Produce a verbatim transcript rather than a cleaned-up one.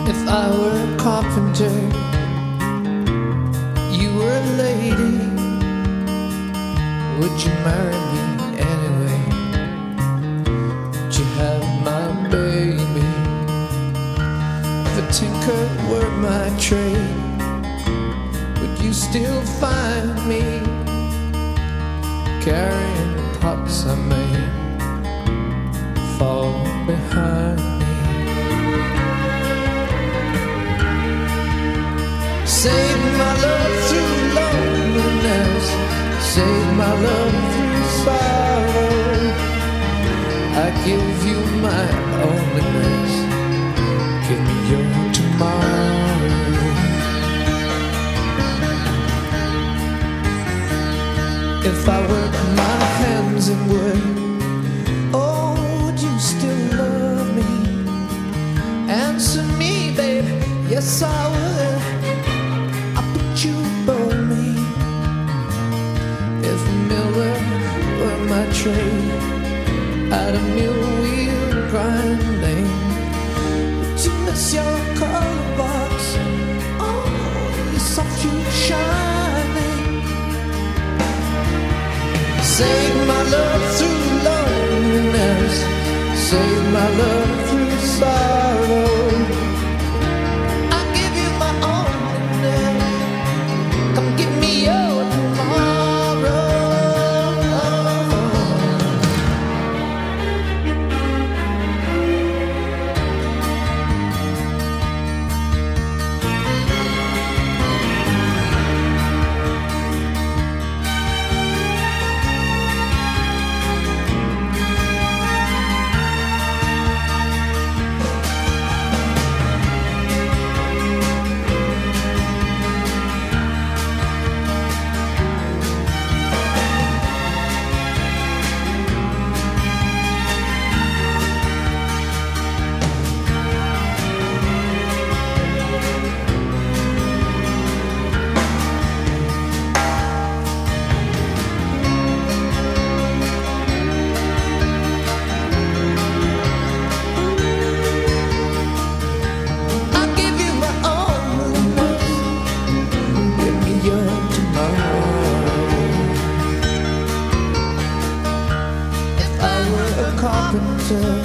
If I were a carpenter, you were a lady, would you marry me anyway? Would you have my baby? If a tinker were my trade, would you still find me carrying pots I made fall behind me? Save my love through loneliness, save my love through sorrow. I give you my onlyness, give me your tomorrow. If I work my hands in wood, oh, would you still love me? Answer me, baby, yes I would. You bore me. If a miller were my trade, I'd a mill wheel grinding. Would you miss your color box? Oh, your soft you shining. Save my love through loneliness, save my love through sorrow. Carpenter,